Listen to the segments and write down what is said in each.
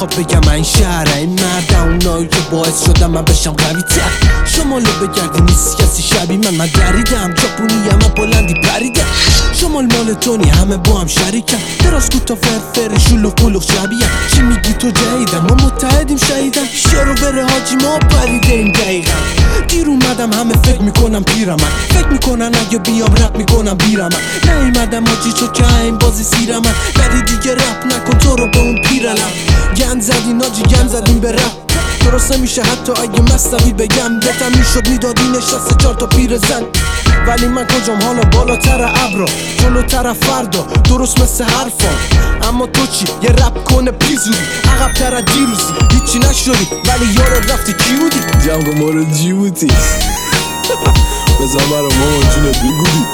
میخواد بگم من شهره این مرد اونایی که باعث شدم من بشم قوی تر. شمالو بگردی نیست کسی شبیه من دریدم جاپونی همه بلندی پریدم. شمال مال تونی همه با هم شریکم دراز کوتا فرفر شلوغ پلوغ شبیه. چی میگی تو جهیدم ما متحدیم شهیدم شروع بره حاجی ما پریده این دقیقا. دیر اومدم همه فکر میکنم پیرم فکر میکنن اگه بیام رپ میکنم بیرم نیومدم حاجی چو که این بازی سیرم ولی دیگه رپ نکن تو رو به اون پیرلم. گند زدین حاجی گند زدین به رپ درست نمیشه حتی اگه مستوی بگم بهتم میشد میدادی نشسته 4 تا پیر زن. ولی من کجام حالا بالاتر ابرا جلوتر فردا درست مثل حرفام. اما تو چی یه رپ کنه پیزودی عقب تر دیروزی هیچی نشدی ولی یارو رفتی کی بودی جمع ما رو جی بودی بزن برا مامان جونه بگودی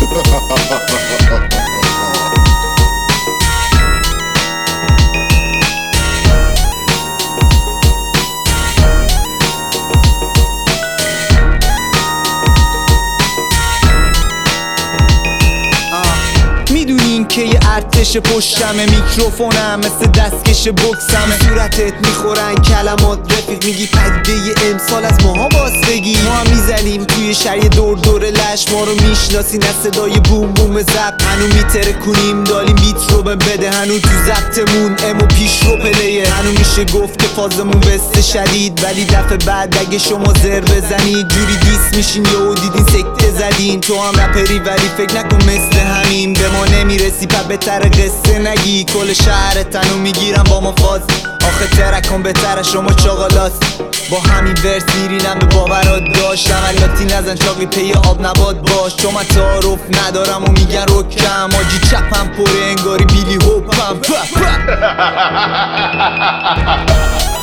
میدونین که یه ارتش پشتمه میکروفونم مثل دستکش بکسمه صورتت میخورن کلمات رفیق میگی پدیده امسال از ماها باستگی. ما هم میزنیم توی شهر دور دور لش ما رو میشناسین از صدای بوم بوم زب هنو میتره کنیم دالیم بیت رو بده هنو تو زبطمون امو پیش رو پلیه هنو میشه گفت که فازمون بسته شدید ولی دفعه بعد اگه شما زر بزنید جوری دیس میشین یهو دیدین سکته زدین. تو هم رپری ولی فکر نکن مثل همین به ما نمیرسی پا بهتر قصه نگی کل شهر تنو میگیرم با ما فاز آخه ترکم بهتره شما چاقالاست با همین ورس میرینم به باورات داشت عملاتی نزن چاقی پی آب نباد باش چون من تعارف ندارم و میگن رکم آجی چپم پره انگاری بیلی هوپم